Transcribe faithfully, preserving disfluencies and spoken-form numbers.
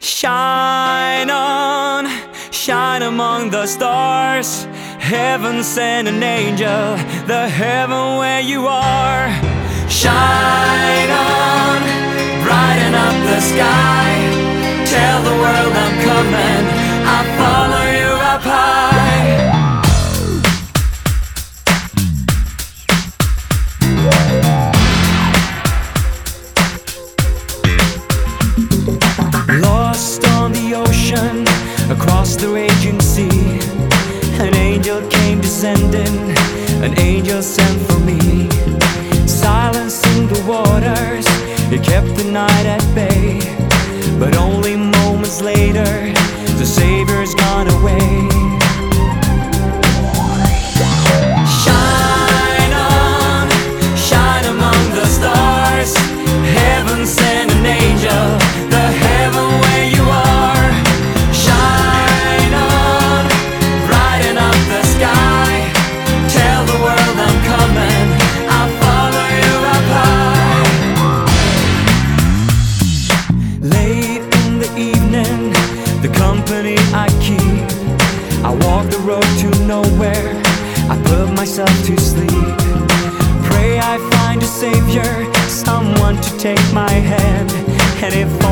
Shine on, shine among the stars. Heaven sent an angel, the heaven where you are. Shine on, brighten up the sky. Tell the world I'm coming, I'll follow you up high. Lost on the ocean, across the raging sea, an angel came descending, an angel sent for me. Silencing the waters, he kept the night at bay. But only moments later, the Savior's gone away. Shine on, shine among the stars. Heaven sent an angel, the heaven where you are. Shine on, brighten up the sky. Tell the world I'm coming, I'll follow you up high. Late in the evening, the company I keep, I walk the road to nowhere, I put myself to sleep. Pray I find a savior, someone to take my hand. And if